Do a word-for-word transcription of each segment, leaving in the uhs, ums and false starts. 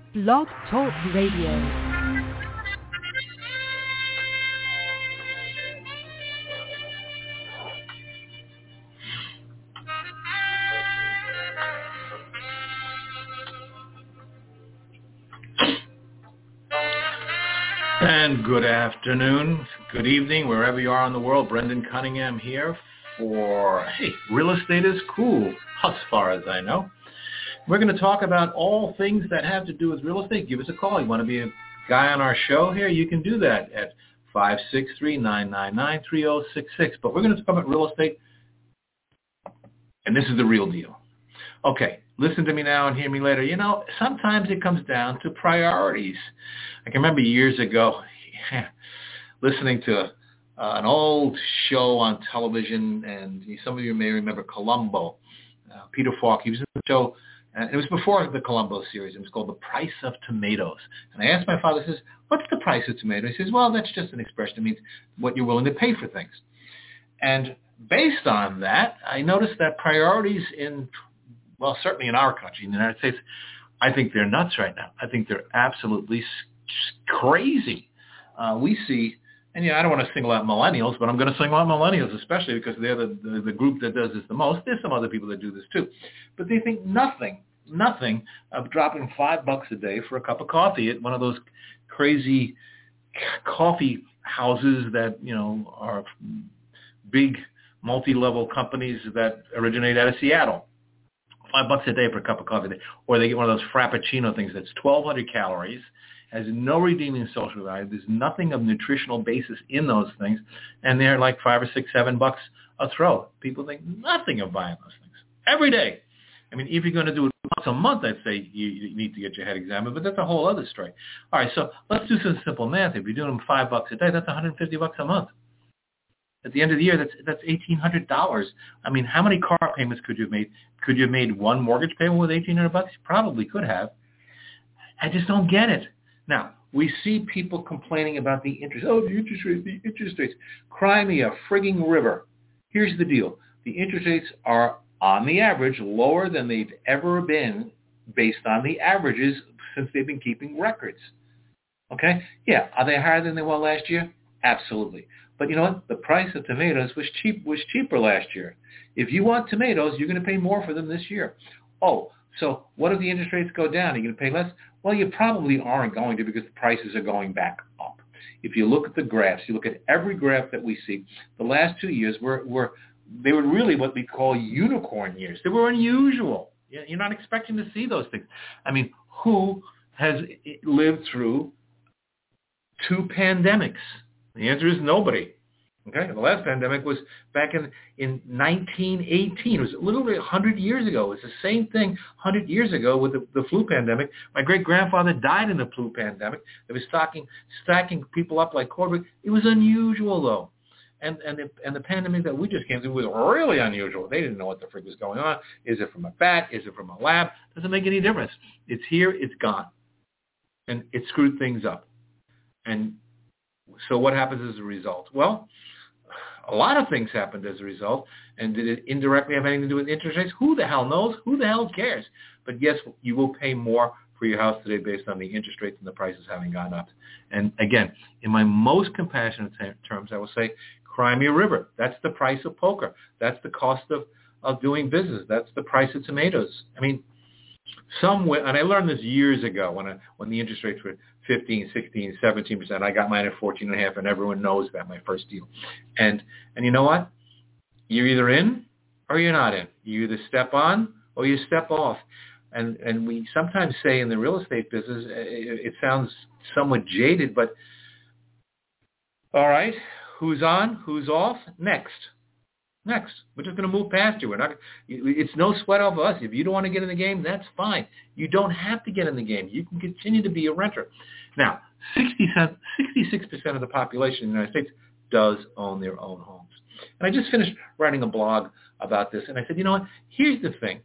Blog Talk Radio. And good afternoon, good evening, wherever you are in the world. Brendan Cunningham here for, hey, real estate is cool, as far as I know. We're going to talk about all things that have to do with real estate. Give us a call. You want to be a guy on our show here? You can do that at five six three, nine nine nine, three zero six six. But we're going to talk about real estate, and this is the real deal. Okay, listen to me now and hear me later. You know, sometimes it comes down to priorities. I can remember years ago listening to uh, an old show on television, and some of you may remember Columbo. Uh, Peter Falk, he was in the show, and it was before the Columbo series. It was called The Price of Tomatoes. And I asked my father, he says, what's the price of tomatoes? He says, well, that's just an expression. It means what you're willing to pay for things. And based on that, I noticed that priorities in well, certainly in our country, in the United States, I think they're nuts right now. I think they're absolutely crazy. Uh, we see, and yeah, I don't want to single out millennials, but I'm going to single out millennials, especially because they're the, the, the group that does this the most. There's some other people that do this too. But they think nothing, nothing of dropping five bucks a day for a cup of coffee at one of those crazy coffee houses that, you know, are big multi-level companies that originate out of Seattle. Five bucks a day for a cup of coffee. Or they get one of those Frappuccino things that's twelve hundred calories, has no redeeming social value. There's nothing of nutritional basis in those things, and they're like five or six, seven bucks a throw. People think nothing of buying those things every day. I mean, if you're going to do it once a month, I'd say you, you need to get your head examined, but that's a whole other story. All right, so let's do some simple math. If you're doing them five bucks a day, that's one hundred fifty bucks a month. At the end of the year, that's that's eighteen hundred dollars. I mean, how many car payments could you have made? Could you have made one mortgage payment with eighteen hundred bucks? You probably could have. I just don't get it. Now, we see people complaining about the interest. Oh, the interest rates, the interest rates. Cry me a frigging river. Here's the deal. The interest rates are, on the average, lower than they've ever been based on the averages since they've been keeping records. Okay? Yeah. Are they higher than they were last year? Absolutely. But you know what? The price of tomatoes was cheap was cheaper last year. If you want tomatoes, you're going to pay more for them this year. Oh, so what if the interest rates go down? Are you going to pay less? Well, you probably aren't going to because the prices are going back up. If you look at the graphs, you look at every graph that we see, the last two years were, were they were really what we call unicorn years. They were unusual. You're not expecting to see those things. I mean, who has lived through two pandemics? The answer is nobody. Okay, the last pandemic was back in, in nineteen eighteen. It was literally one hundred years ago. It was the same thing one hundred years ago with the, the flu pandemic. My great-grandfather died in the flu pandemic. They were stocking, stacking people up like cordwood. It was unusual, though. And and the, and the pandemic that we just came through was really unusual. They didn't know what the frick was going on. Is it from a bat? Is it from a lab? Doesn't make any difference. It's here. It's gone. And it screwed things up. And so what happens as a result? Well, a lot of things happened as a result. And did it indirectly have anything to do with interest rates? Who the hell knows? Who the hell cares? But yes, you will pay more for your house today based on the interest rates and the prices having gone up. And again, in my most compassionate terms, I will say, cry me a river. That's the price of poker. That's the cost of, of doing business. That's the price of tomatoes. I mean, somewhere, and I learned this years ago when I, when the interest rates were fifteen, sixteen, seventeen percent. I got mine at fourteen and a half, and everyone knows that, my first deal. And and you know what? You're either in or you're not in. You either step on or you step off. And and we sometimes say in the real estate business, it, it sounds somewhat jaded, but all right, who's on, who's off, next. Next. We're just going to move past you. We're not. It's no sweat off us. If you don't want to get in the game, that's fine. You don't have to get in the game. You can continue to be a renter. Now, sixty-six percent of the population in the United States does own their own homes. And I just finished writing a blog about this, and I said, you know what? Here's the thing.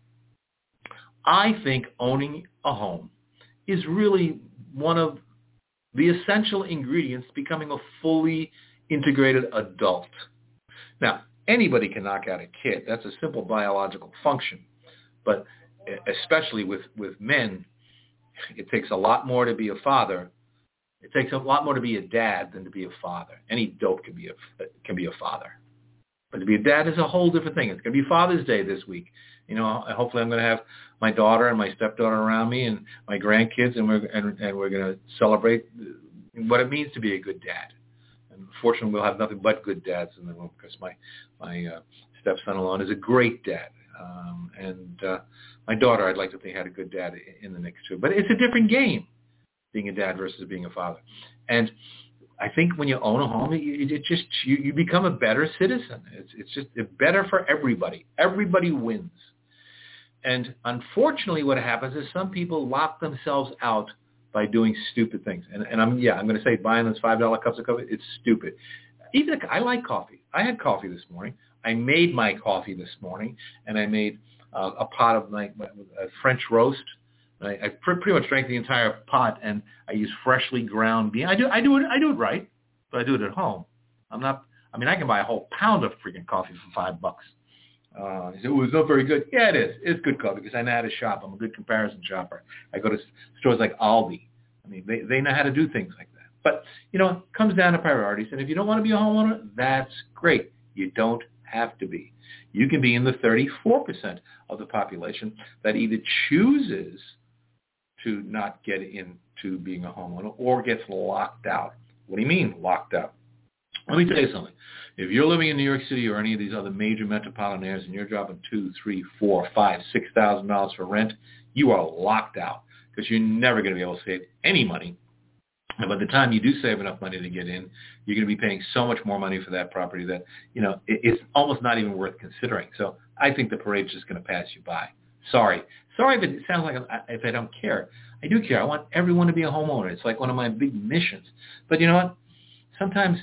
I think owning a home is really one of the essential ingredients to becoming a fully integrated adult. Now, anybody can knock out a kid. That's a simple biological function. But especially with, with men, it takes a lot more to be a father. It takes a lot more to be a dad than to be a father. Any dope can be a can be a father, but to be a dad is a whole different thing. It's going to be Father's Day this week. You know, hopefully I'm going to have my daughter and my stepdaughter around me and my grandkids, and we're and, and we're going to celebrate what it means to be a good dad. And fortunately, we'll have nothing but good dads in the room because my my uh, stepson-in-law is a great dad, um, and uh, my daughter, I'd like to think, had a good dad in the mix too. But it's a different game, being a dad versus being a father. And I think when you own a home, it, it just you, you become a better citizen. It's it's just it's better for everybody. Everybody wins. And unfortunately, what happens is some people lock themselves out by doing stupid things. And, and I'm yeah, I'm going to say buying those five dollar cups of coffee, it's stupid. Even I like coffee. I had coffee this morning. I made my coffee this morning, and I made uh, a pot of my, my a French roast. I, I pretty much drank the entire pot, and I use freshly ground beans. I do I do it I do it right, but I do it at home. I'm not. I mean, I can buy a whole pound of freaking coffee for five bucks. Uh, he said, "Oh, it's not very good." Yeah, it is. It's good coffee because I know how to shop. I'm a good comparison shopper. I go to stores like Aldi. I mean, they, they know how to do things like that. But, you know, it comes down to priorities. And if you don't want to be a homeowner, that's great. You don't have to be. You can be in the thirty-four percent of the population that either chooses to not get into being a homeowner or gets locked out. What do you mean locked out? Let me tell you something. If you're living in New York City or any of these other major metropolitan areas and you're dropping two, three, four, five, six thousand dollars for rent, you are locked out because you're never going to be able to save any money. And by the time you do save enough money to get in, you're going to be paying so much more money for that property that, you know, it, it's almost not even worth considering. So I think the parade's just going to pass you by. Sorry. Sorry if it sounds like I, if I don't care. I do care. I want everyone to be a homeowner. It's like one of my big missions. But you know what? Sometimes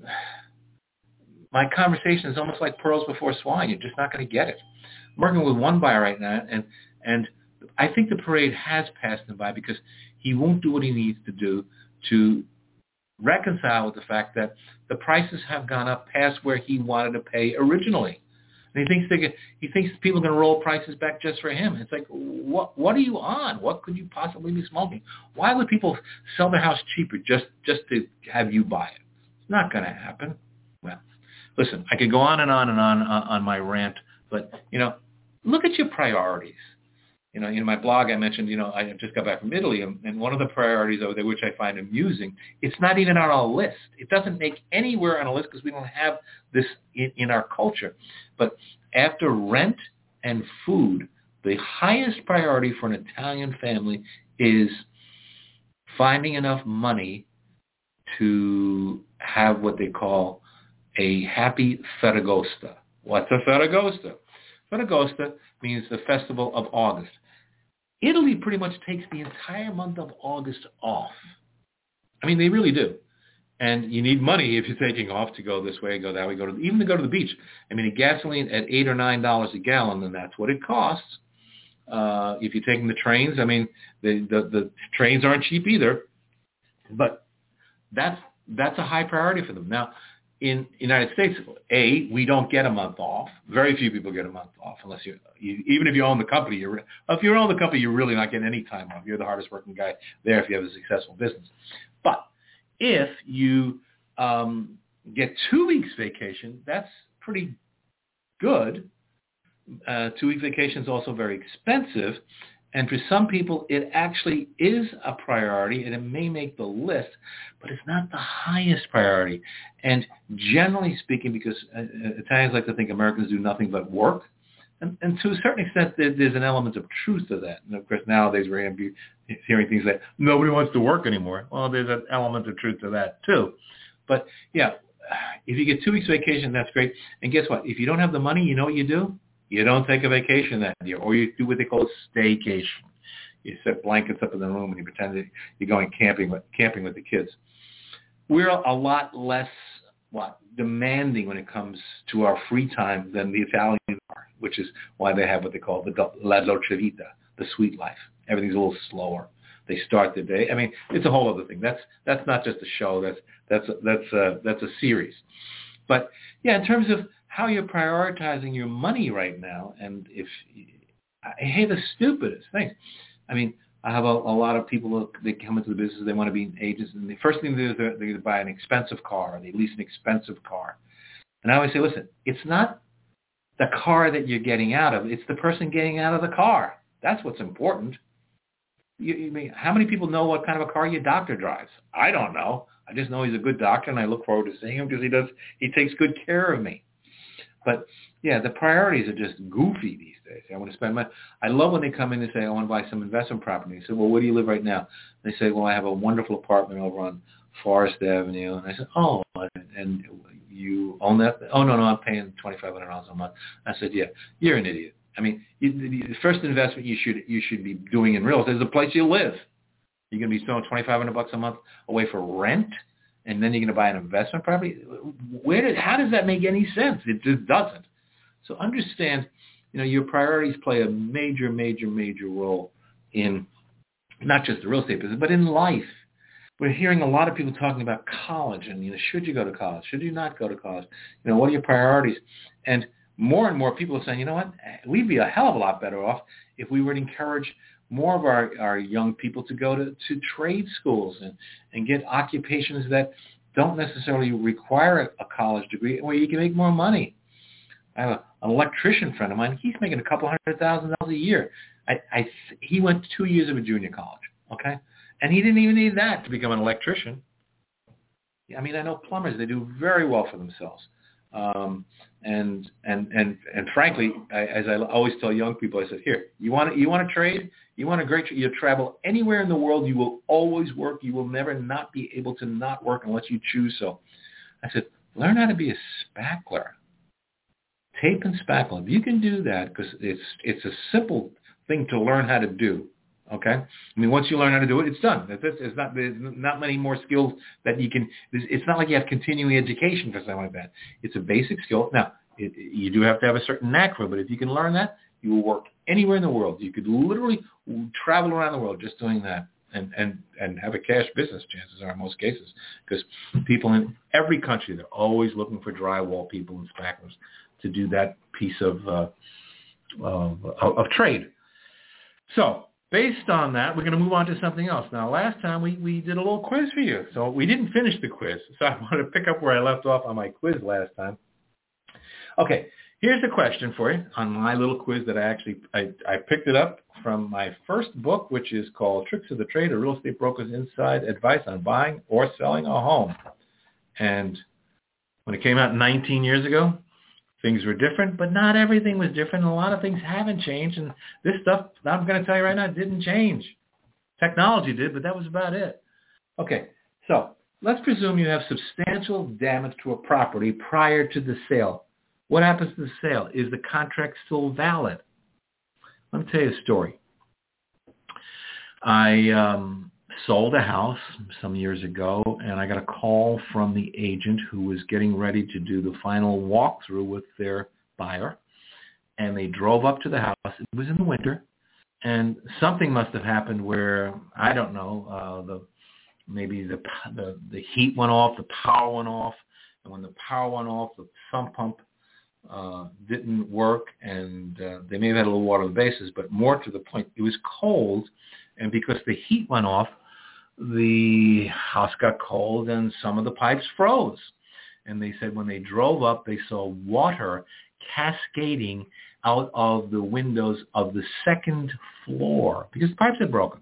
my conversation is almost like pearls before swine. You're just not going to get it. I'm working with one buyer right now, and and I think the parade has passed him by because he won't do what he needs to do to reconcile with the fact that the prices have gone up past where he wanted to pay originally. And he thinks they get, he thinks people are going to roll prices back just for him. It's like, what what are you on? What could you possibly be smoking? Why would people sell their house cheaper just, just to have you buy it? It's not going to happen. Well, listen, I could go on and on and on uh, on my rant, but, you know, look at your priorities. You know, in my blog I mentioned, you know, I just got back from Italy, and, and one of the priorities over there, which I find amusing, it's not even on our list. It doesn't make anywhere on a list because we don't have this in, in our culture. But after rent and food, the highest priority for an Italian family is finding enough money to have what they call a happy Ferragosta. What's a Ferragosta? Ferragosta means the festival of August. Italy pretty much takes the entire month of August off. I mean, they really do. And you need money if you're taking off to go this way, go that way, go to even to go to the beach. I mean, a gasoline at eight or nine dollars a gallon, and that's what it costs. Uh, if you're taking the trains, I mean, the, the the trains aren't cheap either. But that's that's a high priority for them. Now, in the United States, A, we don't get a month off. Very few people get a month off unless you, you even if you own the company. You're, if you own the company, you're really not getting any time off. You're the hardest working guy there if you have a successful business. But if you um, get two weeks vacation, that's pretty good. Uh, two week vacation is also very expensive. And for some people, it actually is a priority, and it may make the list, but it's not the highest priority. And generally speaking, because uh, Italians like to think Americans do nothing but work, and, and to a certain extent, there, there's an element of truth to that. And of course, nowadays we're going to be hearing things like, nobody wants to work anymore. Well, there's an element of truth to that, too. But, yeah, if you get two weeks vacation, that's great. And guess what? If you don't have the money, you know what you do? You don't take a vacation that year, or you do what they call a staycation. You set blankets up in the room and you pretend that you're going camping with, camping with the kids. We're a lot less what demanding when it comes to our free time than the Italians are, which is why they have what they call the la dolce vita, the sweet life. Everything's a little slower. They start the day. I mean, it's a whole other thing. That's that's not just a show. That's that's that's a, that's a series. But yeah, in terms of how you're prioritizing your money right now, and if I hate the stupidest things. I mean, I have a, a lot of people who they come into the business, they want to be agents, and the first thing they do is they, they buy an expensive car, or they lease an expensive car. And I always say, listen, it's not the car that you're getting out of, it's the person getting out of the car. That's what's important. You, you mean, how many people know what kind of a car your doctor drives? I don't know. I just know he's a good doctor, and I look forward to seeing him because he does. He takes good care of me. But yeah, the priorities are just goofy these days. I want to spend my. I love when they come in and say, I want to buy some investment property. I say, well, where do you live right now? They say, well, I have a wonderful apartment over on Forest Avenue. And I said, oh, and you own that? Oh, no, no, I'm paying twenty-five hundred dollars a month. I said, yeah, you're an idiot. I mean, you, the first investment you should you should be doing in real estate is the place you live. You're going to be throwing twenty-five hundred bucks a month away for rent, and then you're going to buy an investment property. Where did? How does that make any sense? It just doesn't. So understand, you know, your priorities play a major, major, major role in not just the real estate business, but in life. We're hearing a lot of people talking about college, and you know, should you go to college? Should you not go to college? You know, what are your priorities? And more and more people are saying, you know what, we'd be a hell of a lot better off if we would encourage more of our, our young people to go to, to trade schools and, and get occupations that don't necessarily require a college degree where you can make more money. I have a, an electrician friend of mine. He's making a couple hundred thousand dollars a year. I, I, he went two years of a junior college, okay? And he didn't even need that to become an electrician. I mean, I know plumbers, they do very well for themselves. Um, and, and, and, and frankly, I, as I always tell young people, I said, here, you want to, you want to trade? You want a great trade? You travel anywhere in the world. You will always work. You will never not be able to not work unless you choose so. I said, learn how to be a spackler. Tape and spackle. If you can do that, because it's, it's a simple thing to learn how to do. Okay, I mean, once you learn how to do it, it's done. It's not there's not many more skills that you can. It's not like you have continuing education for something like that. It's a basic skill. Now, it, you do have to have a certain knack for it, but if you can learn that, you will work anywhere in the world. You could literally travel around the world just doing that, and and and have a cash business. Chances are, in most cases, because people in every country, they're always looking for drywall people and spacklers to do that piece of uh, of, of trade. So. Based on that, we're going to move on to something else. Now, last time we, we did a little quiz for you. So we didn't finish the quiz. So I want to pick up where I left off on my quiz last time. Okay, here's a question for you on my little quiz that I actually, I, I picked it up from my first book, which is called Tricks of the Trade, a Real Estate Broker's Inside Advice on Buying or Selling a Home. And when it came out nineteen years ago, things were different, but not everything was different. A lot of things haven't changed, and this stuff, I'm going to tell you right now, didn't change. Technology did, but that was about it. Okay, so let's presume you have substantial damage to a property prior to the sale. What happens to the sale? Is the contract still valid? Let me tell you a story. I um, sold a house some years ago, and I got a call from the agent who was getting ready to do the final walkthrough with their buyer, and they drove up to the house. It was in the winter, and something must have happened where, I don't know, uh, the maybe the, the the heat went off, the power went off, and when the power went off, the sump pump uh, didn't work, and uh, they may have had a little water on the bases, but more to the point, it was cold, and because the heat went off, the house got cold and some of the pipes froze. And they said when they drove up, they saw water cascading out of the windows of the second floor because the pipes had broken.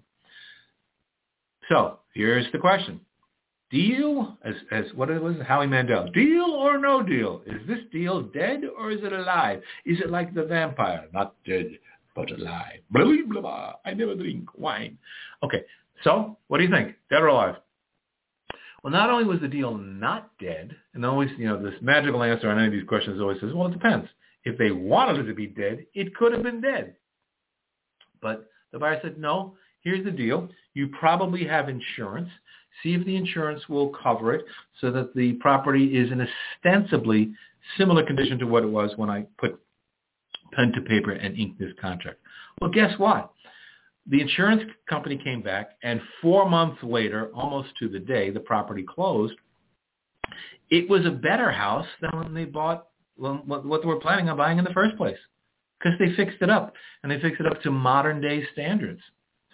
So here's the question. Deal, as, as what it was, Howie Mandel, deal or no deal? Is this deal dead or is it alive? Is it like the vampire? Not dead, but alive. Blah, blah, blah. I never drink wine. Okay. So, what do you think? Dead or alive? Well, not only was the deal not dead, and always, you know, this magical answer on any of these questions always says, well, it depends. If they wanted it to be dead, it could have been dead. But the buyer said, no, here's the deal. You probably have insurance. See if the insurance will cover it so that the property is in ostensibly similar condition to what it was when I put pen to paper and inked this contract. Well, guess what? The insurance company came back, and four months later, almost to the day, the property closed. It was a better house than when they bought what they were planning on buying in the first place because they fixed it up, and they fixed it up to modern-day standards.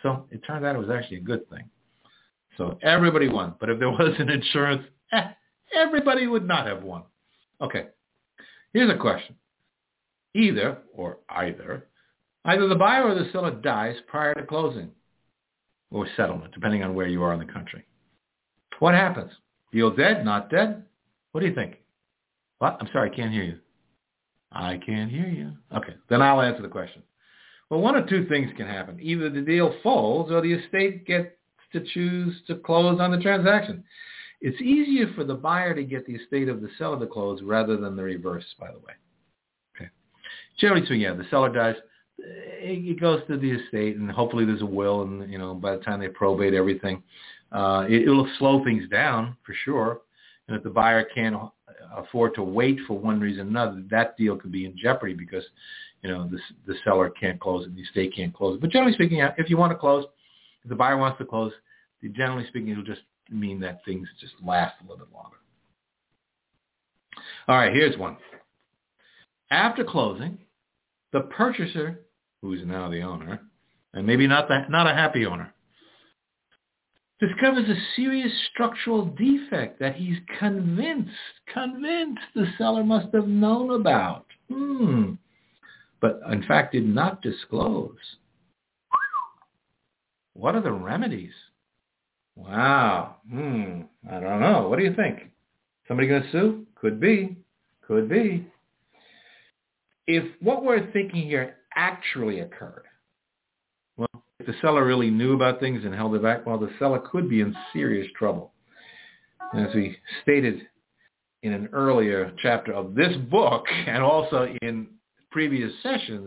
So it turned out it was actually a good thing. So everybody won. But if there wasn't insurance, eh, everybody would not have won. Okay, here's a question. Either, or either, either the buyer or the seller dies prior to closing or settlement, depending on where you are in the country. What happens? Deal dead, not dead? What do you think? What? I'm sorry, I can't hear you. I can't hear you. Okay, then I'll answer the question. Well, one of two things can happen. Either the deal folds or the estate gets to choose to close on the transaction. It's easier for the buyer to get the estate of the seller to close rather than the reverse, by the way. Okay. Generally speaking, yeah, the seller dies. It goes to the estate, and hopefully there's a will, and you know by the time they probate everything, uh, it, it'll slow things down for sure. And if the buyer can't afford to wait for one reason or another, that deal could be in jeopardy because you know the, the seller can't close it, and the estate can't close it. But generally speaking, if you want to close, if the buyer wants to close, generally speaking, it'll just mean that things just last a little bit longer. All right, here's one. After closing, the purchaser, who is now the owner, and maybe not the, not a happy owner, discovers a serious structural defect that he's convinced, convinced the seller must have known about, hmm, but in fact did not disclose. What are the remedies? Wow, hmm, I don't know. What do you think? Somebody going to sue? Could be, could be. If what we're thinking here actually occurred, well, if the seller really knew about things and held it back, well, the seller could be in serious trouble. And as we stated in an earlier chapter of this book and also in previous sessions,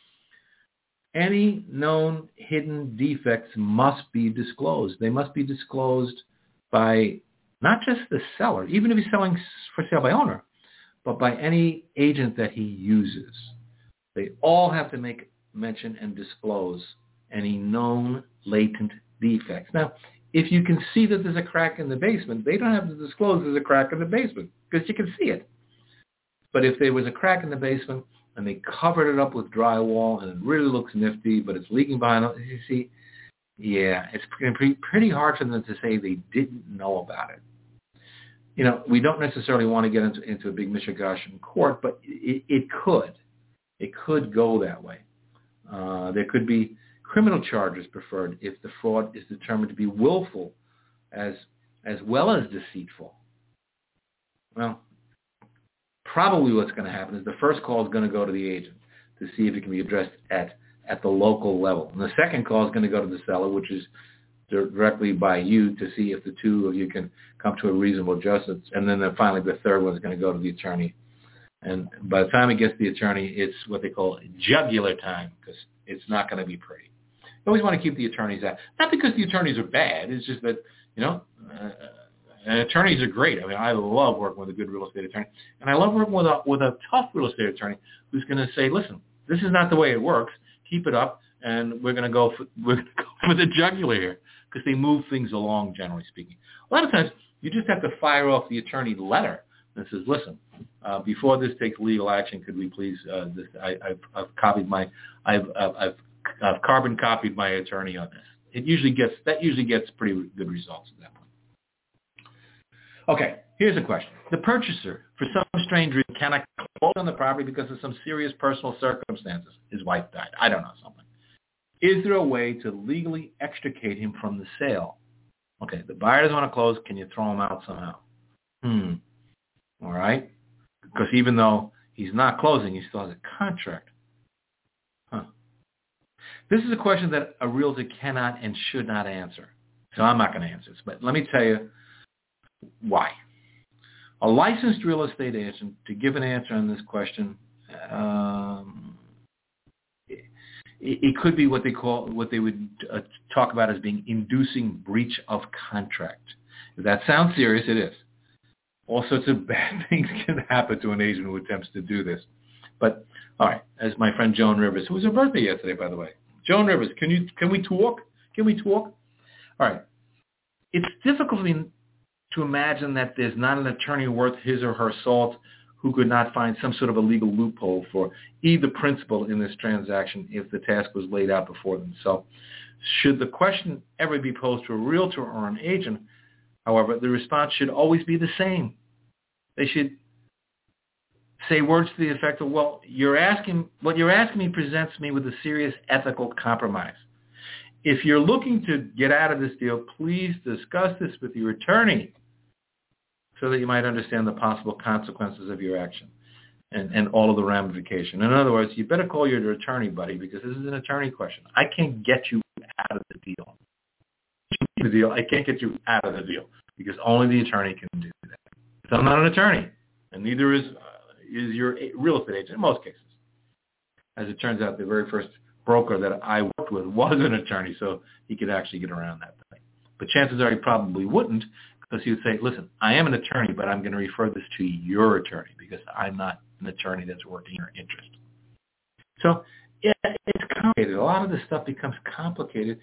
any known hidden defects must be disclosed. They must be disclosed by not just the seller, even if he's selling for sale by owner, but by any agent that he uses. They all have to make mention and disclose any known latent defects. Now, if you can see that there's a crack in the basement, they don't have to disclose there's a crack in the basement because you can see it. But if there was a crack in the basement and they covered it up with drywall and it really looks nifty, but it's leaking behind it, you see, yeah, it's pretty, pretty hard for them to say they didn't know about it. You know, we don't necessarily want to get into, into a big mishigash in court, but it, it could. It could go that way. Uh, there could be criminal charges preferred if the fraud is determined to be willful as as well as deceitful. Well, probably what's going to happen is the first call is going to go to the agent to see if it can be addressed at, at the local level. And the second call is going to go to the seller, which is directly by you to see if the two of you can come to a reasonable adjustment. And then the, finally the third one is going to go to the attorney. And by the time it gets to the attorney, it's what they call jugular time because it's not going to be pretty. You always want to keep the attorneys out. Not because the attorneys are bad. It's just that, you know, uh, and attorneys are great. I mean, I love working with a good real estate attorney. And I love working with a, with a tough real estate attorney who's going to say, listen, this is not the way it works. Keep it up, and we're going to go for, we're going to go for the jugular here because they move things along, generally speaking. A lot of times, you just have to fire off the attorney letter that says, listen, uh, before this takes legal action, could we please, uh, this, I, I've, I've copied my, I've, I've, I've, I've carbon copied my attorney on this. It usually gets, that usually gets pretty good results at that point. Okay, here's a question. The purchaser, for some strange reason, cannot close on the property because of some serious personal circumstances. His wife died. I don't know, something. Is there a way to legally extricate him from the sale? Okay, the buyer doesn't want to close. Can you throw him out somehow? Hmm. All right. Because even though he's not closing, he still has a contract. Huh. This is a question that a realtor cannot and should not answer. So I'm not going to answer this. But let me tell you why. A licensed real estate agent, to give an answer on this question, um, it, it could be what they call, what they would uh, talk about as being inducing breach of contract. If that sounds serious, it is. All sorts of bad things can happen to an agent who attempts to do this. But, all right, as my friend Joan Rivers, who was her birthday yesterday, by the way. Joan Rivers, can you can we talk? Can we talk? All right. It's difficult to imagine that there's not an attorney worth his or her salt who could not find some sort of a legal loophole for either principal in this transaction if the task was laid out before them. So should the question ever be posed to a realtor or an agent, however, the response should always be the same. They should say words to the effect of, well, you're asking, what you're asking me presents me with a serious ethical compromise. If you're looking to get out of this deal, please discuss this with your attorney so that you might understand the possible consequences of your action and, and all of the ramification. In other words, you better call your attorney, buddy, because this is an attorney question. I can't get you out of the deal. The deal, I can't get you out of the deal because only the attorney can do that. So I'm not an attorney, and neither is uh, is your real estate agent in most cases. As it turns out, the very first broker that I worked with was an attorney, so he could actually get around that thing. But chances are he probably wouldn't, because he would say, listen, I am an attorney, but I'm going to refer this to your attorney because I'm not an attorney that's working your interest. So yeah, it's complicated. A lot of this stuff becomes complicated.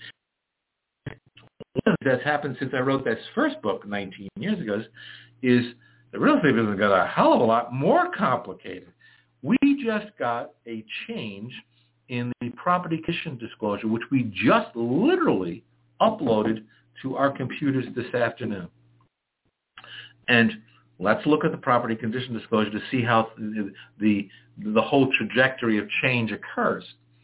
One thing that's happened since I wrote this first book nineteen years ago is the real estate business got a hell of a lot more complicated. We just got a change in the property condition disclosure, which we just literally uploaded to our computers this afternoon. And let's look at the property condition disclosure to see how the, the, the whole trajectory of change occurs.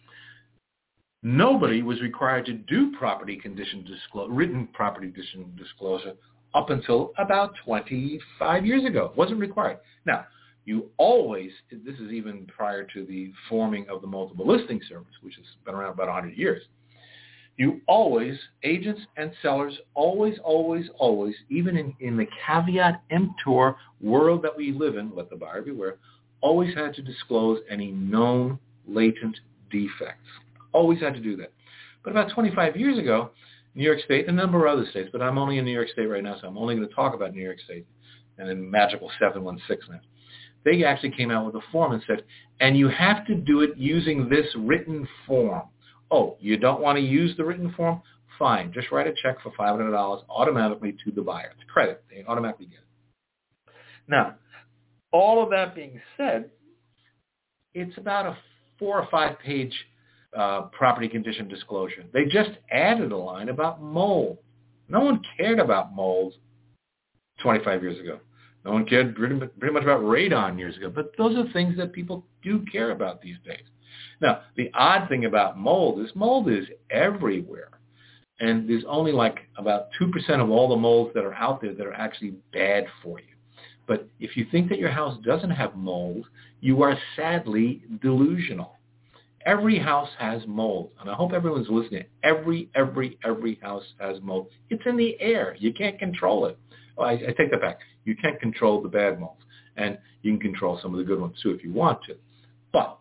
Nobody was required to do property condition disclosure, written property condition disclosure up until about twenty-five years ago. It wasn't required. Now, you always, this is even prior to the forming of the multiple listing service, which has been around about one hundred years. You always, agents and sellers, always, always, always, even in, in the caveat emptor world that we live in, let the buyer beware, always had to disclose any known latent defects. Always had to do that. But about twenty-five years ago, New York State, and a number of other states, but I'm only in New York State right now, so I'm only going to talk about New York State and then magical seven one six now. They actually came out with a form and said, and you have to do it using this written form. Oh, you don't want to use the written form? Fine. Just write a check for five hundred dollars automatically to the buyer. It's credit. They automatically get it. Now, all of that being said, it's about a four or five page uh, property condition disclosure. They just added a line about mold. No one cared about mold twenty-five years ago. No one cared pretty, pretty much about radon years ago. But those are things that people do care about these days. Now, the odd thing about mold is mold is everywhere. And there's only like about two percent of all the molds that are out there that are actually bad for you. But if you think that your house doesn't have mold, you are sadly delusional. Every house has mold. And I hope everyone's listening. Every, every, every house has mold. It's in the air. You can't control it. Well, I, I take that back. You can't control the bad molds. And you can control some of the good ones too if you want to. But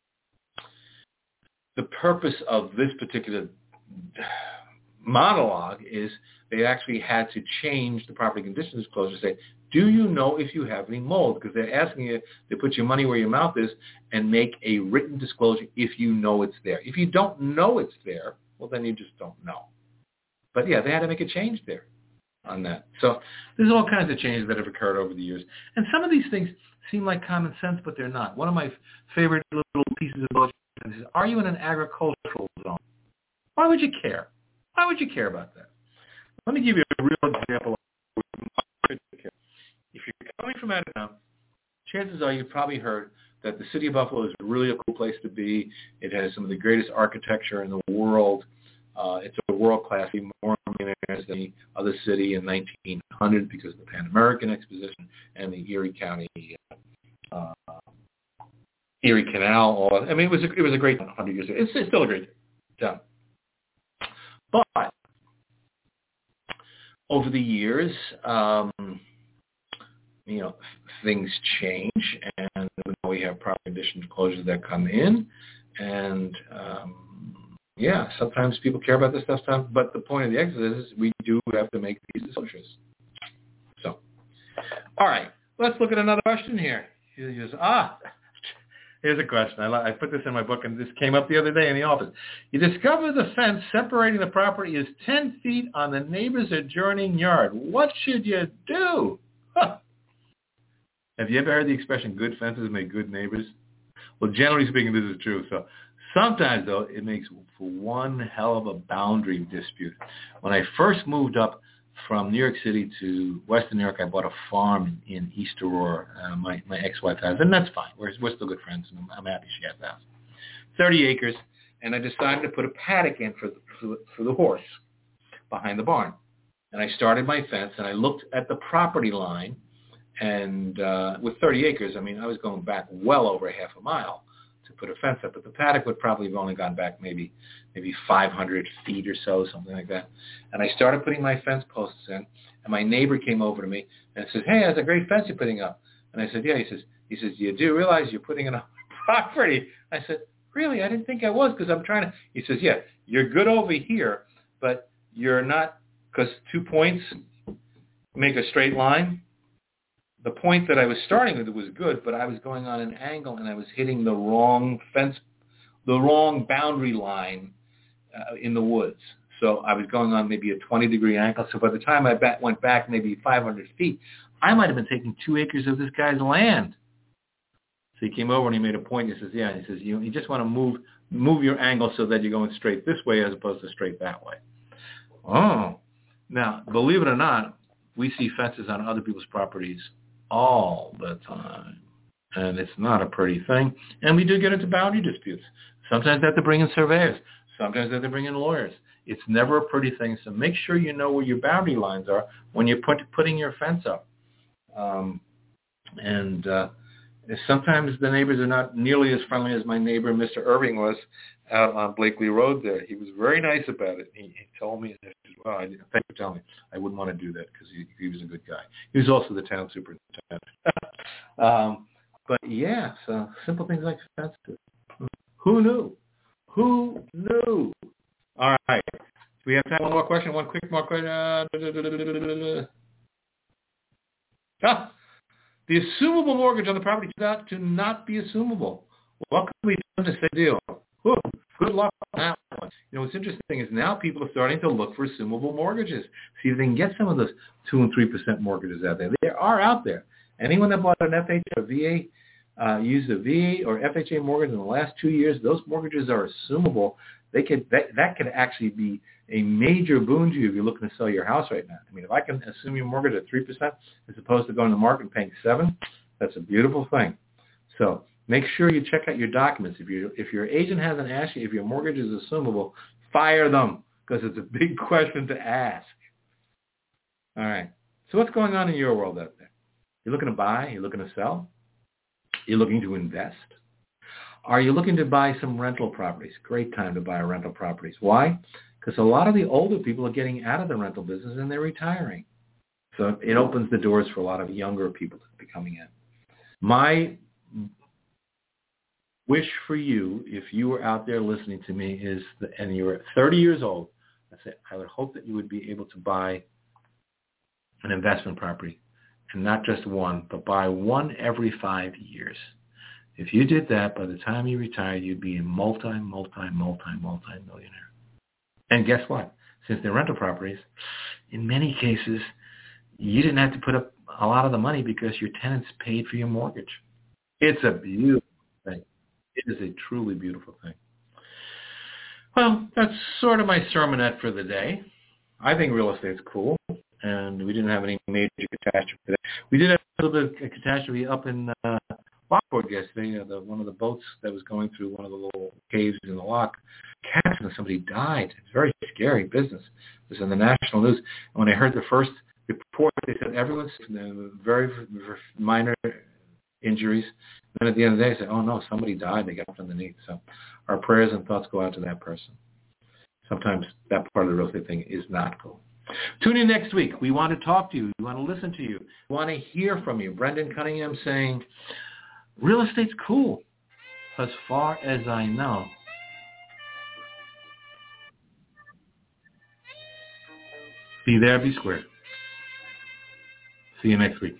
the purpose of this particular monologue is they actually had to change the property condition disclosure to say, do you know if you have any mold? Because they're asking you to put your money where your mouth is and make a written disclosure if you know it's there. If you don't know it's there, well, then you just don't know. But, yeah, they had to make a change there on that. So there's all kinds of changes that have occurred over the years. And some of these things seem like common sense, but they're not. One of my favorite little pieces of bullshit is, are you in an agricultural zone? Why would you care? Why would you care about that? Let me give you a real example. If you're coming from out of town, chances are you've probably heard that the city of Buffalo is really a cool place to be. It has some of the greatest architecture in the world. Uh, it's a world-class, more millionaires than any other city in nineteen hundred because of the Pan American Exposition and the Erie County, uh, Erie Canal. All I mean, it was a, it was a great one one hundred years ago. It's, it's still a great town. But over the years, um, you know, things change, and we have property condition disclosures that come in, and um, yeah, sometimes people care about this stuff, but the point of the exercise is we do have to make these disclosures. So, all right, let's look at another question here. Here's, ah, here's a question. I, I put this in my book, and this came up the other day in the office. You discover the fence separating the property is ten feet on the neighbor's adjoining yard. What should you do? Huh. Have you ever heard the expression, good fences make good neighbors? Well, generally speaking, this is true. So sometimes, though, it makes for one hell of a boundary dispute. When I first moved up from New York City to Western New York, I bought a farm in East Aurora. Uh, my, my ex-wife has, and that's fine. We're, we're still good friends, and I'm, I'm happy she has the house. thirty acres, and I decided to put a paddock in for the, for the, for the horse behind the barn. And I started my fence, and I looked at the property line, and uh, with thirty acres, I mean, I was going back well over half a mile to put a fence up, but the paddock would probably have only gone back maybe maybe five hundred feet or so, something like that. And I started putting my fence posts in, and my neighbor came over to me and says, "Hey, that's a great fence you're putting up." And I said, "Yeah." He says, "He says, you do realize you're putting it on property?" I said, "Really? I didn't think I was because I'm trying to." He says, "Yeah, you're good over here, but you're not, because two points make a straight line. The point that I was starting with was good, but I was going on an angle and I was hitting the wrong fence, the wrong boundary line uh, in the woods. So I was going on maybe a twenty degree angle. So by the time I back, went back maybe five hundred feet, I might have been taking two acres of this guy's land." So he came over and he made a point. He says, "Yeah," he says, you, you just want to move move your angle so that you're going straight this way as opposed to straight that way." Oh, now, believe it or not, we see fences on other people's properties all the time. And it's not a pretty thing. And we do get into boundary disputes. Sometimes they have to bring in surveyors. Sometimes they have to bring in lawyers. It's never a pretty thing. So make sure you know where your boundary lines are when you're put, putting your fence up. Um, and uh, sometimes the neighbors are not nearly as friendly as my neighbor, Mister Irving, was out on Blakely Road there. He was very nice about it. He, he told me, well, I, thank you for telling me. I wouldn't want to do that because he, he was a good guy. He was also the town superintendent. um, but yeah, so simple things like fences. Who knew? Who knew? All right. Do we have time for one more question? One quick more question. Uh, ah, the assumable mortgage on the property turned out to not be assumable. What can we do to say deal? Ooh, good luck on that one. You know, what's interesting is now people are starting to look for assumable mortgages. See if they can get some of those two and three percent mortgages out there. They are out there. Anyone that bought an F H A or V A, uh, used a V A or F H A mortgage in the last two years, those mortgages are assumable. They could that, that could actually be a major boon to you if you're looking to sell your house right now. I mean, if I can assume your mortgage at three percent as opposed to going to the market and paying seven, that's a beautiful thing. So make sure you check out your documents. If you if your agent hasn't asked you if your mortgage is assumable, fire them because it's a big question to ask. All right. So what's going on in your world out there? You're looking to buy? You're looking to sell? You're looking to invest? Are you looking to buy some rental properties? Great time to buy rental properties. Why? Because a lot of the older people are getting out of the rental business and they're retiring. So it opens the doors for a lot of younger people to be coming in. My wish for you, if you were out there listening to me, is that, and you were thirty years old, I say I would hope that you would be able to buy an investment property, and not just one, but buy one every five years. If you did that, by the time you retired, you'd be a multi, multi, multi, multi-millionaire. And guess what? Since they're rental properties, in many cases, you didn't have to put up a lot of the money because your tenants paid for your mortgage. It's a beautiful thing. It is a truly beautiful thing. Well, that's sort of my sermonette for the day. I think real estate's cool, and we didn't have any major catastrophe today. We did have a little bit of a catastrophe up in uh, Lockport yesterday. Uh, the, one of the boats that was going through one of the little caves in the lock capsized and somebody died. It's very scary business. It was in the national news. And when I heard the first report, they said everyone's very, very minor injuries. And then at the end of the day, I said, oh, no, somebody died. They got up underneath. So our prayers and thoughts go out to that person. Sometimes that part of the real estate thing is not cool. Tune in next week. We want to talk to you. We want to listen to you. We want to hear from you. Brendan Cunningham saying, real estate's cool, as far as I know. Be there, be square. See you next week.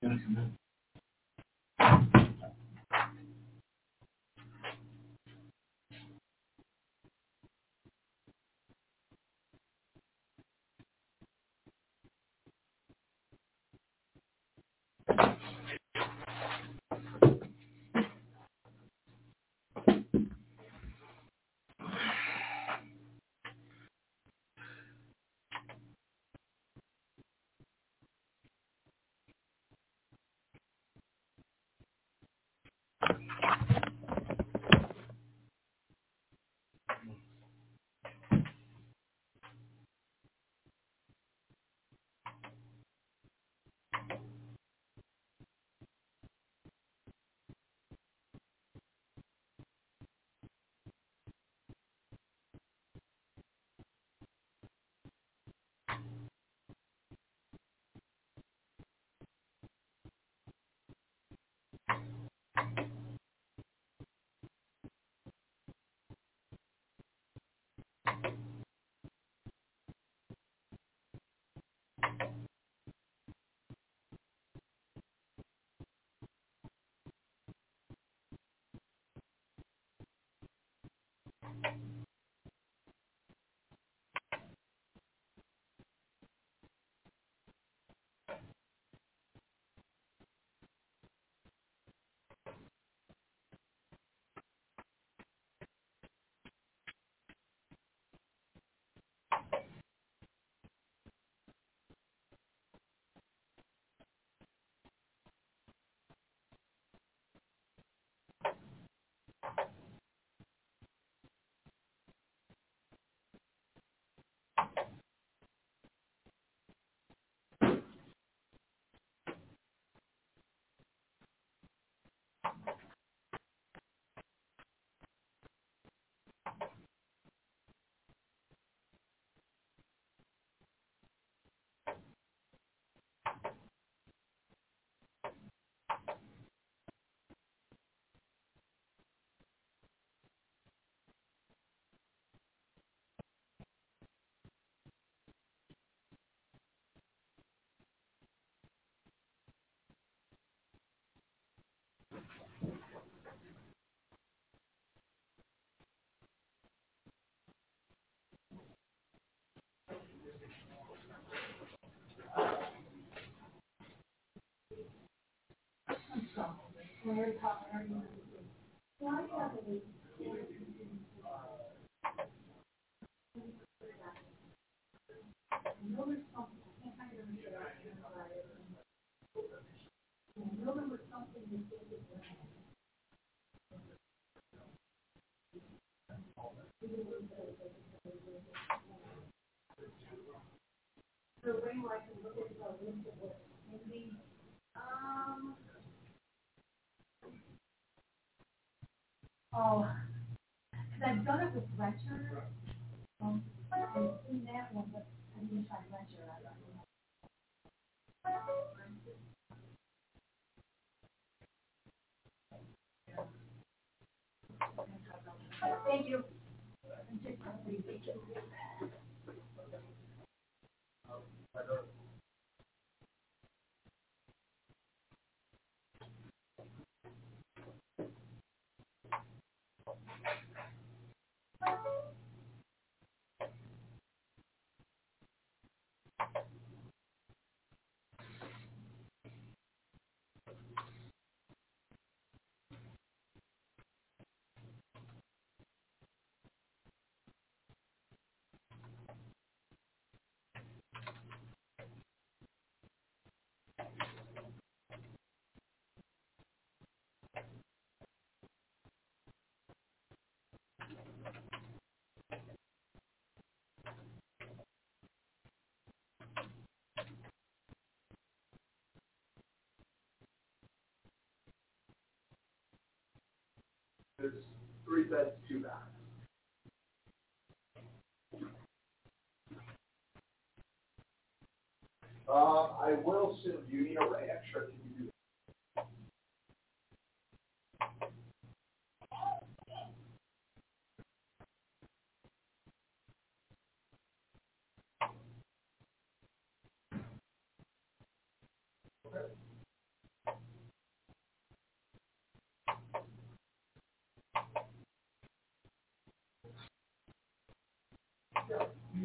Oh, because I've done it with Fletcher. Um, I've seen that one, but I didn't try Fletcher. Thank you. There's three beds, two baths. Uh, I will soon. Do you need a ranch or can you do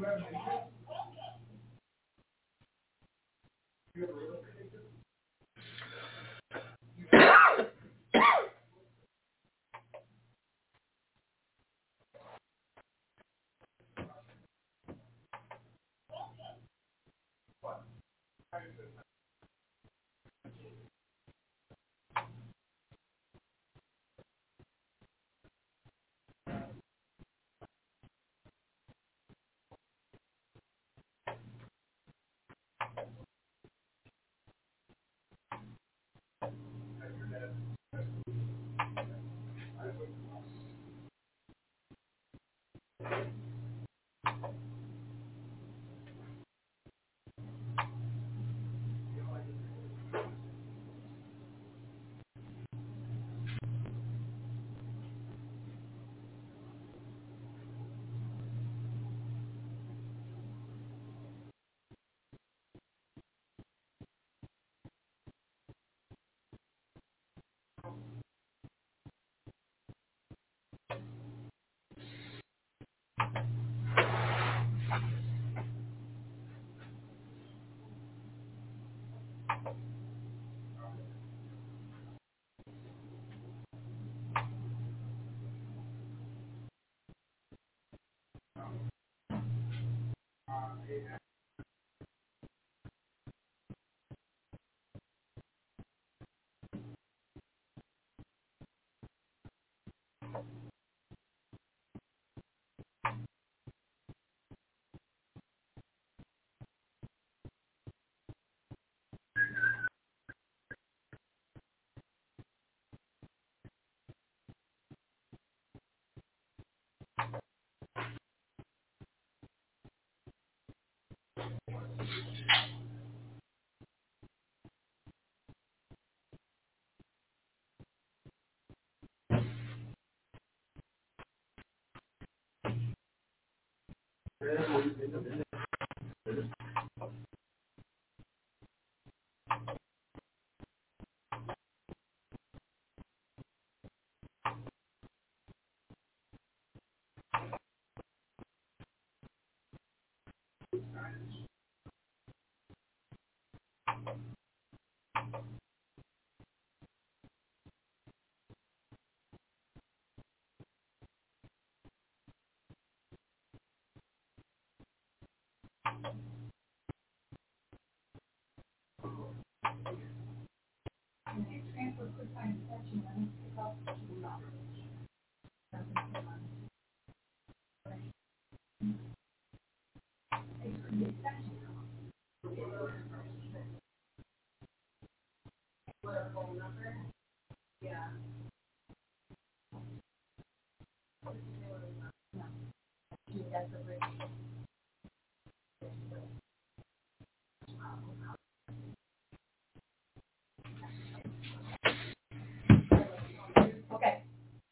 Okay.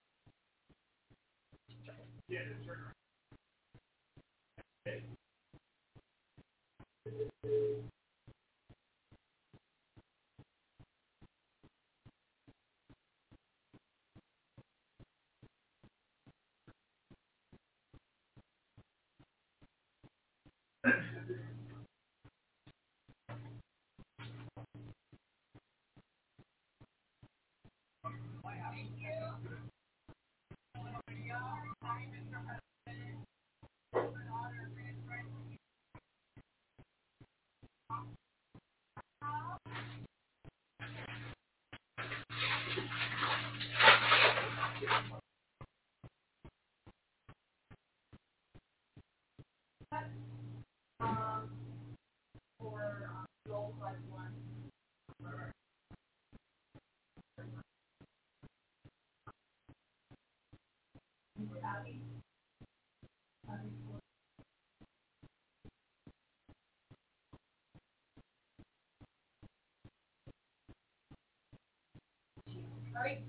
All right.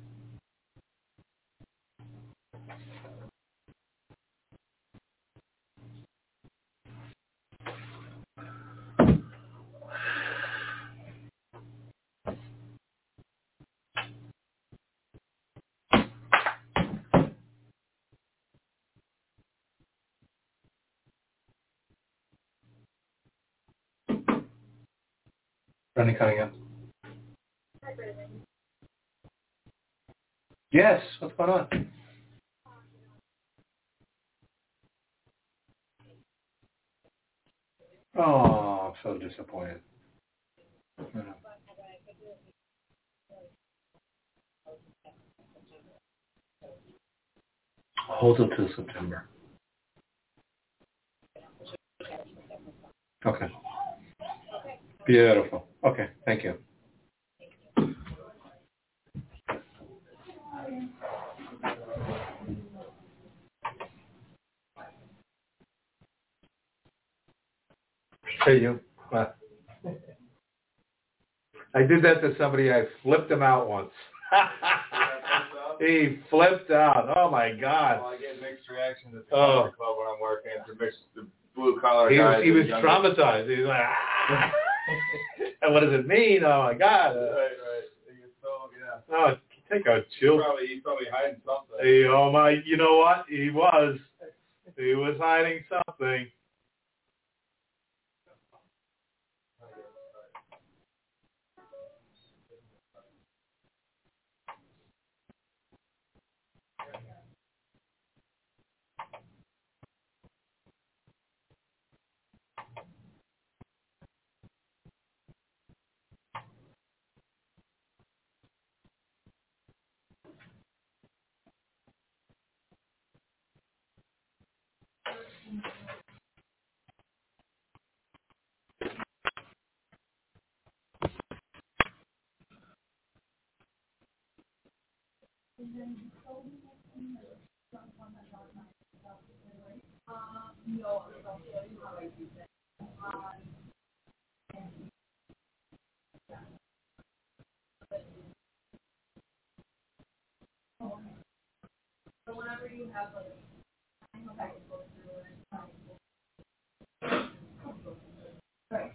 Brendan Cunningham. Yes, what's going on? Oh, I'm so disappointed. Yeah. Hold it till September. Okay. Beautiful. Okay, thank you. Hey, you. What? I did that to somebody. I flipped him out once. He flipped out. Oh, my God. Well, I get mixed reactions at the oh. club when I'm working. It's mixed, the blue-collar he guys. Was, he was traumatized. He was like, ah. And what does it mean? Oh, my God. Right, right. So, yeah. Oh, take a chill. He's probably, he's probably hiding something. Hey, oh, my. You know what? He was. He was hiding something. So whenever you have like, okay. Right.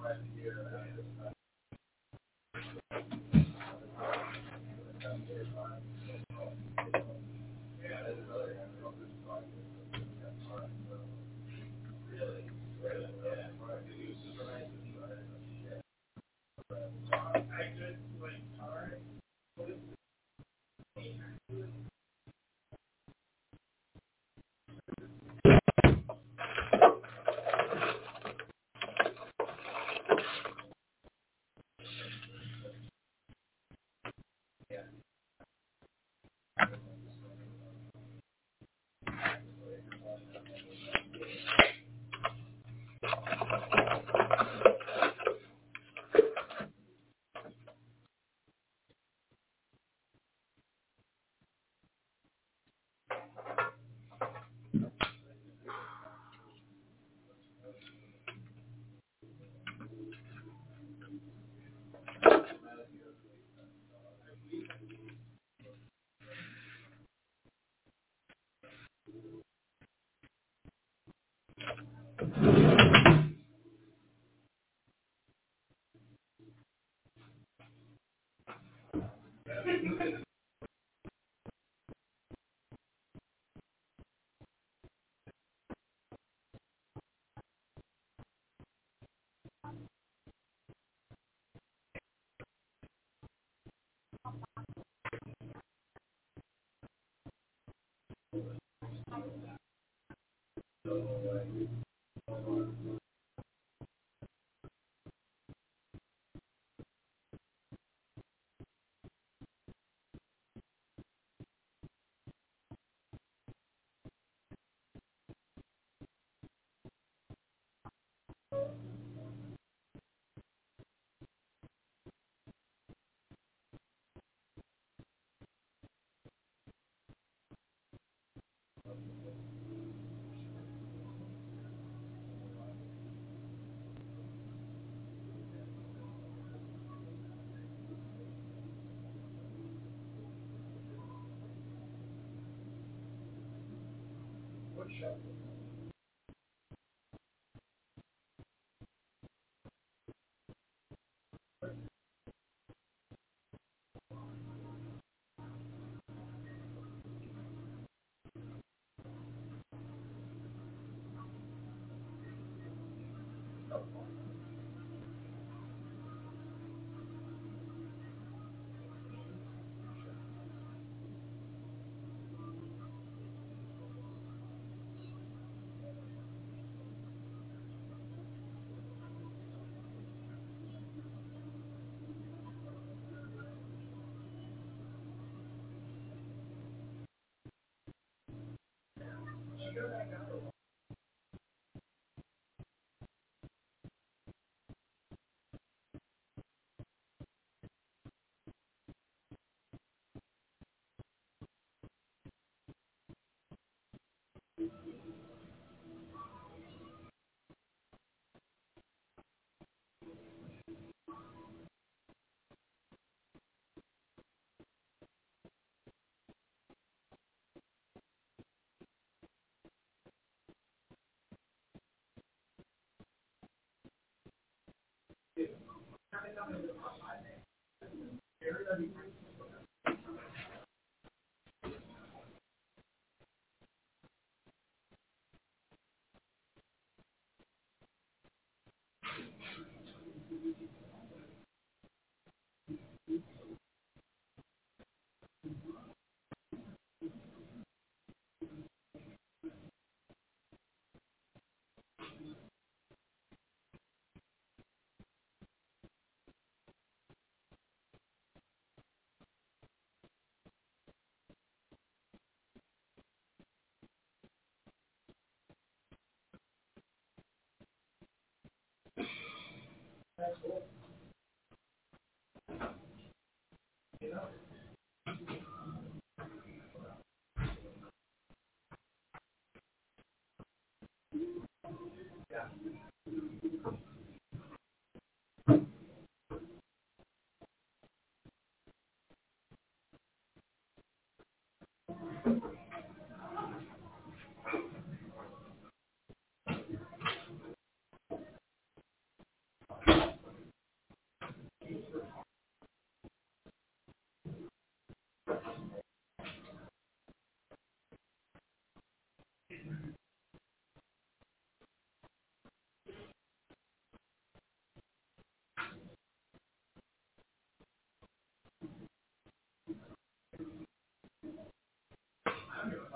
All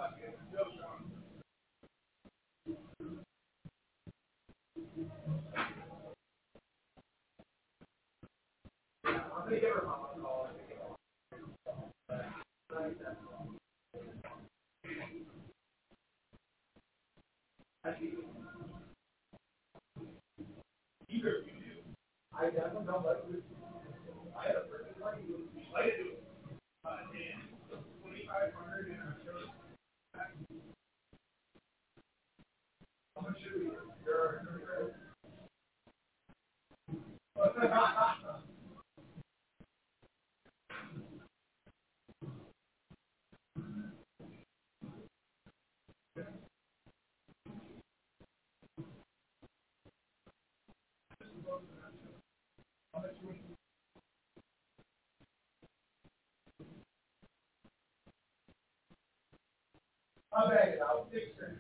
I'll bag it out. Six cents.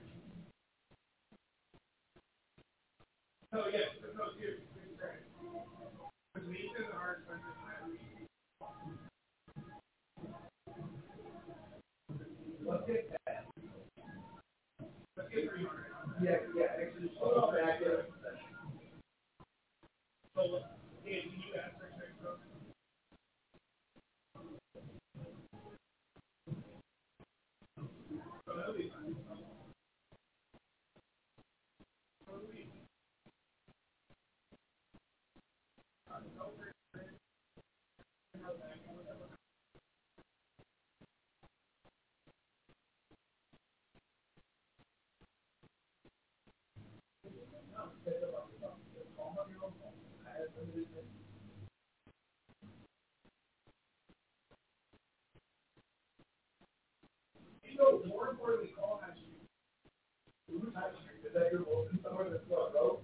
No, yes, no, seriously, six cents. Because meat is our expensive time. Let's get that. Let's get three hundred. Yeah, yeah, actually, hold on back there. So, hey, can you ask for six cents? So that'll be fine. You know, more importantly, call that street. Who's that street? Is that your Wilson somewhere that's not road?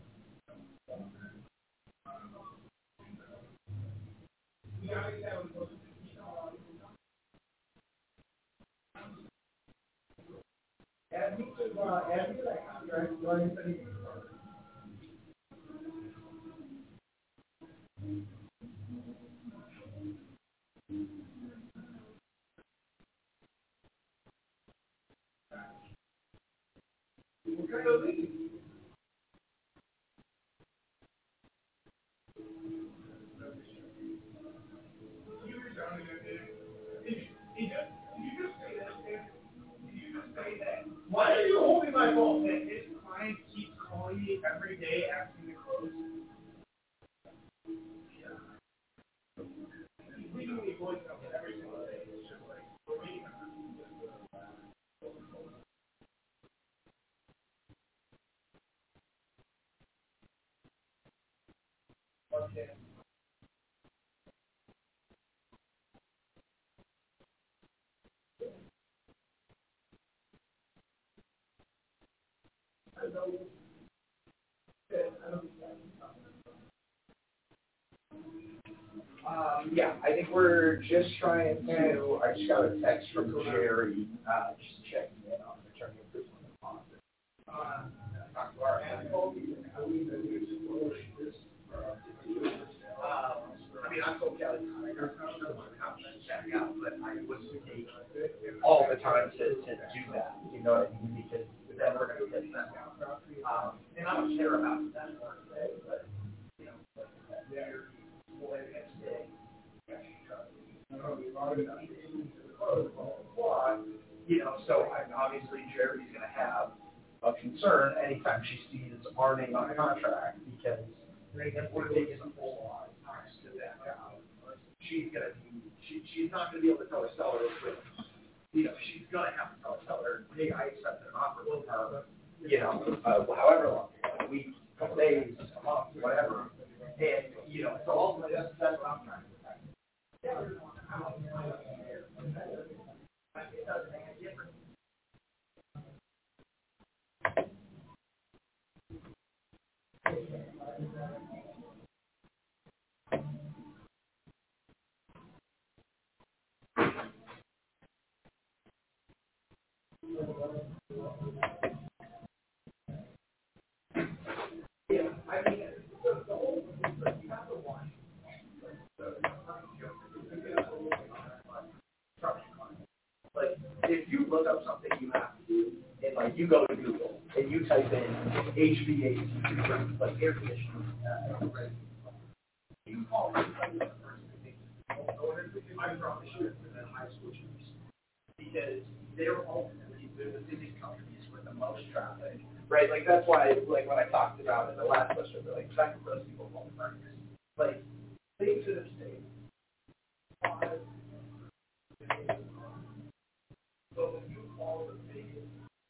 We gotta get that one. Add me to, uh, add me to that contract, running for the. We're gonna leave. You were down in there. Did you, did you just, did you just say that, Dan? Did you just say that? Why are you holding my phone? That his client keeps calling me every day asking to close. Yeah. He's leaving me voice notes every single day. It's just like, we're waiting on him. Okay. I know. I don't Um, yeah, I think we're just trying to, I just got a text from Jerry, uh, just checking in on the attorney improvement deposit. Uh, talk to our handful. Um, I mean, I told Kelly, I don't want to come and check out, but I wouldn't take all the time to, to do that, you know what I mean, because then we're gonna get that. Um, and I don't care about that more today, but, you know, like, they're, well, the next day, you know, so I, obviously Jerry's gonna have a concern anytime she sees our name on a contract, because if we're taking a full on to that job, she's gonna be, she, she's not gonna be able to tell her seller, but, you know, she's gonna have to tell her seller, hey, I accepted an offer with her, you know, uh, however long, a week, a couple days, a month, whatever. And, you know, so ultimately, that's, that's what I'm trying to protect. Yeah, I don't know. It doesn't make a difference. Yeah, I mean, the, the whole thing is like, you have to watch. Like, if you look up something, you have to right? You go to Google and you type in H V A C, like air conditioning, uh, right? You call somebody the first thing. I promise you it's in the high school students because they're ultimately the biggest companies with the most traffic, right? Like that's why, like when I talked about it, the last question, they're like, second for those people call them like they should have stayed. Five, so when you call the biggest,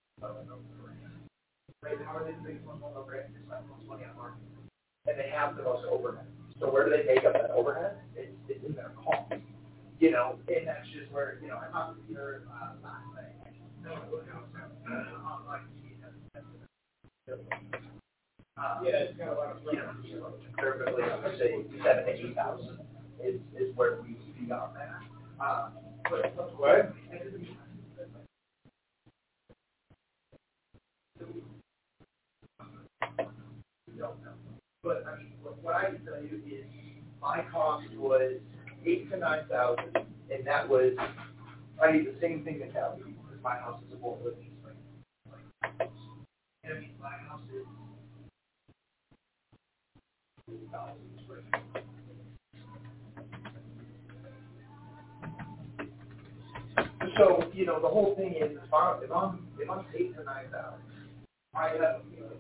right? How are they the biggest ones on the brand? They spend most money on marketing, and they have the most overhead. So where do they make up that overhead? It's, it's in their cost, you know, and that's just where, you know, I talked to Peter uh, last night. No, no, no, online T V. Uh, yeah, it's kind of like, you know, conservatively, I'm going to say seven to eight thousand is, is where we see on that. Uh, but what? Don't know. But I mean, what I can tell you is my cost was eight to nine thousand, and that was I need the same thing to tell you because my house is a whole living space. And I mean, my house is two thousand square feet. So you know, the whole thing is if I'm if I'm if I'm eight to nine thousand, I have you know.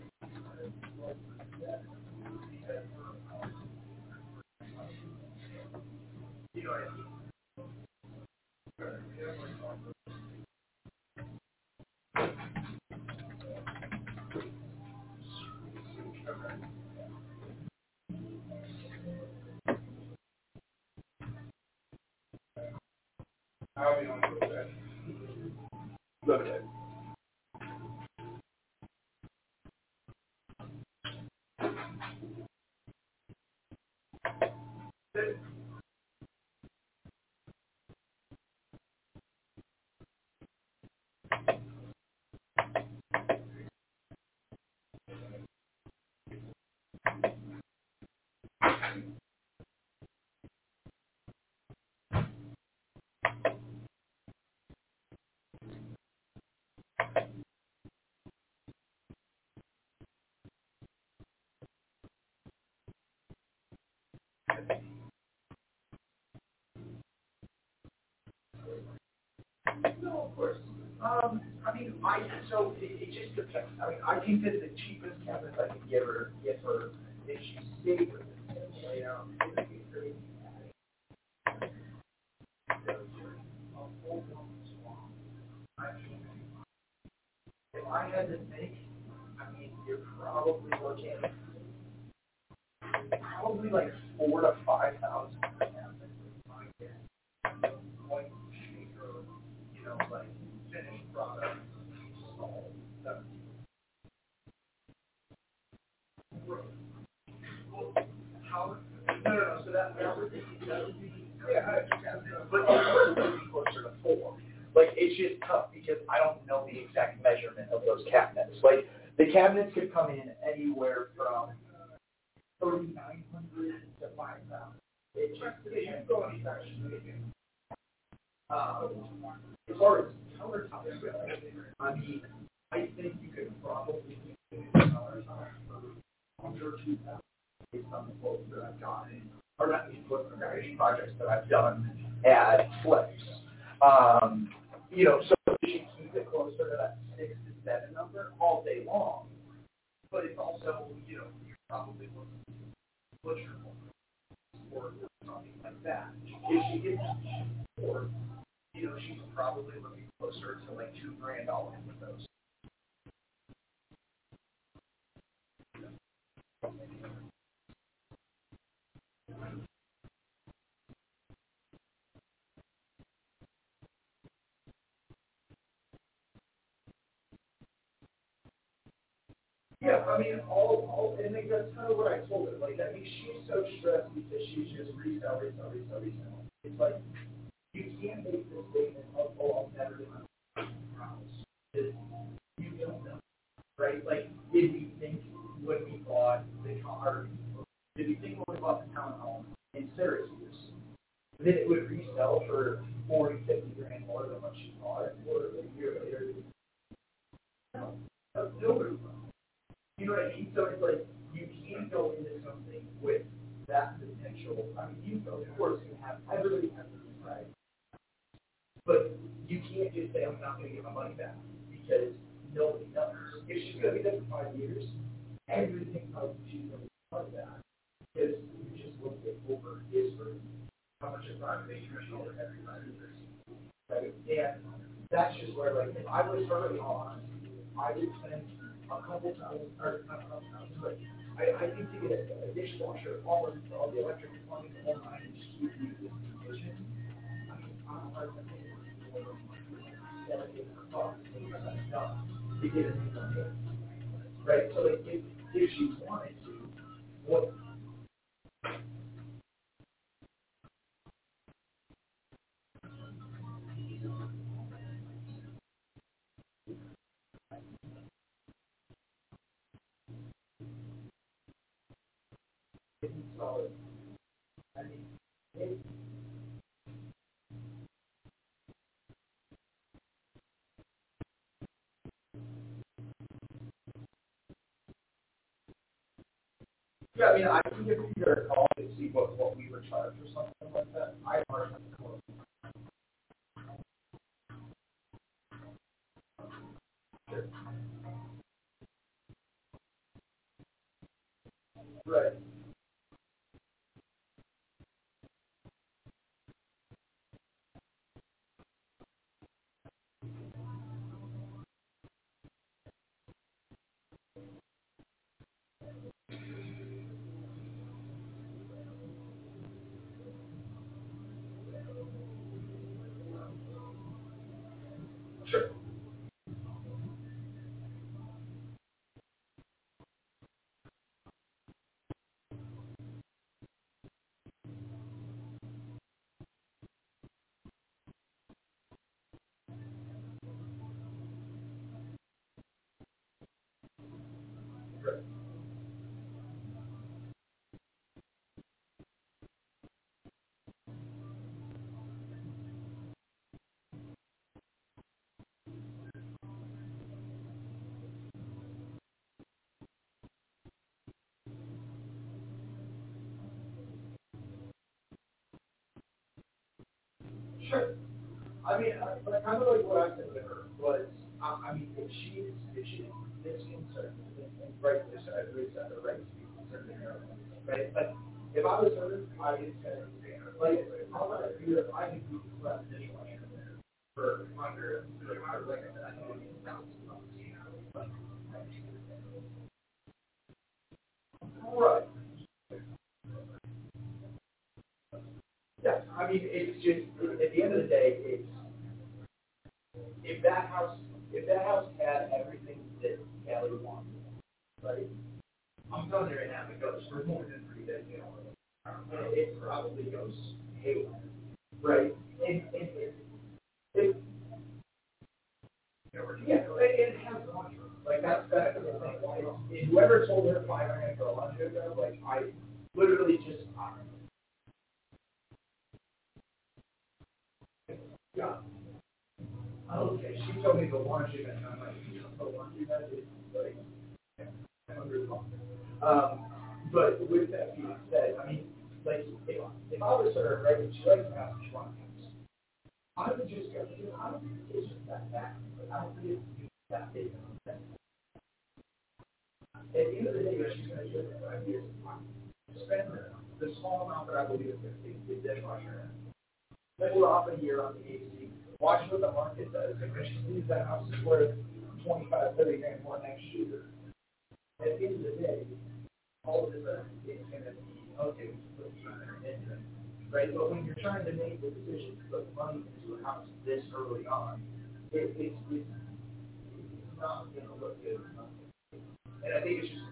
You know what I mean? How do you want to go back? Go ahead. No, of course. Um, I mean, I so it, it just depends. I mean, I think that the cheapest cabinet I could give her, give her, if she stayed with it, you know, it would be crazy. I mean, if I had to think, I mean, you're probably looking probably like four to five thousand per cabinet. Point shaker, you know, like finished product, all that. How? No, no, no. So that that would be that would be yeah, but it would be closer to four. Like it's just tough because I don't know the exact measurement of those cabinets. Like the cabinets could come in anywhere from thirty nine hundred to five thousand. It's just you go on each section. Um, as far as countertops go, I mean, I think you could probably do countertops for under two thousand based on the quotes that I've gotten, or not these quotes, but various projects that I've done at Flex. Um, you know, so you should keep it closer to that six to seven number all day long. But it's also, you know, you're probably looking to butcher or something like that. If she gets four, you know, she's probably looking closer to like two grand dollars with those. Yeah, I mean, all, all, and like, that's kind of what I told her. Like, I mean, she's so stressed because she's just resell, resell, resell, resell. It's like, you can't make this statement of, oh, I'll never get my house. You don't know, right? Like, did we think when we bought the car, did we think when we bought the townhome in Syracuse, that it would resell for forty, fifty grand more than what she bought it for a year later? No. nobody will. You know what I mean? So it's like, you can't go into something with that potential. I mean, you know, of course, you have, everybody has this, right? But you can't just say, I'm not going to get my money back because nobody knows. If she's going to be there for five years, everything tells you she's going to be part of that because you just look at over history, how much of private information every five years. Right? And that's just where, like, if I was early on, I would spend a couple times, or not a couple times, but I, I think to get a, a dishwasher, all of all the electric plumbing, the whole nine, and just keep the existing kitchen. I mean, I'm hard to think of seven, eight hundred bucks, maybe that's enough to get a new one. Right? So, like, if, if she wanted to, what? Solid. I mean, it, yeah, I mean, I can give Peter a call to see what, what we were charged or something like that. I already have to call. Sure. Right. Sure. Right. Sure. I mean, I, but kind of like what I said to her was, um, I mean, if she's if she's this concerned, and, and rightly so, I agree with her, right to be concerned in her, right? But if I was her, I would say, like, how about I figure if I could be less anyway for under, like, like I said, I know it's thousand bucks, you know, like, right. Yeah, I mean, it's just, at the end of the day, it's, if that house, if that house had everything that Kelly wanted, right? I'm telling you right now, it goes for more than three days, you know, and it probably goes haywire, right? And, and it, it, yeah, it, it has lunch room. Like, that's, that's the thing. Like, if whoever told her five grand for a lunch ago, like, I literally just, I, yeah. Okay, she told me the lunch event, and I'm like, you know, the lunch event is like one hundred bucks. Um, but with that being said, I mean, like, if, if I was her, right, and she likes to have some fun things, I would just go, you know, I don't think it's just that bad. Like, I don't think it's that big of a thing. At the end of the day, she's going to do it for five years. Spend the small amount that I believe is going to take the dishwasher. Then we're off a year on the A C. Watch what the market does. If she sees that house is worth twenty-five, thirty grand more next year, at the end of the day, all of a sudden it's going to be, okay, we can put money into it, right? But when you're trying to make the decision to put money into a house this early on, it, it's, it's, it's not going to look good. And I think it's just,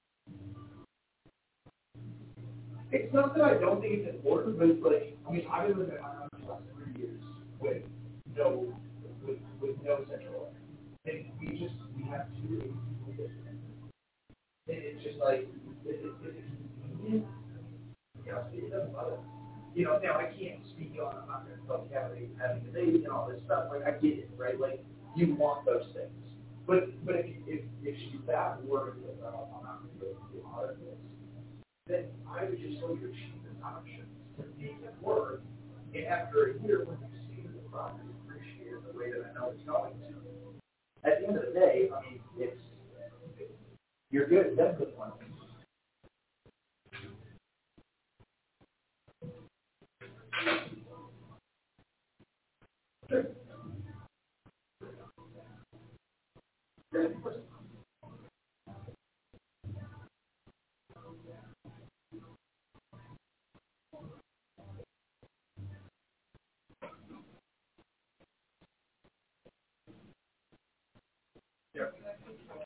it's not that I don't think it's important, but it's like, I mean, I've been living in my house for the last three years with no, with, with no central air. And we just, we have two A C different. And it's just like, is it, is it convenient? Yeah, it doesn't bother. You know, now I can't speak on, I'm not going to tell Kelly having a baby and all this stuff. Like, I get it, right? Like, you want those things. But but if you, if if she's that worried about I'm not going to go through all of this, then I would just go to your cheapest options to make it work. And after a year, when you see the product is appreciated the way that I know it's going to, at the end of the day, I mean, it's you're good. That's good one. Sure. Sure.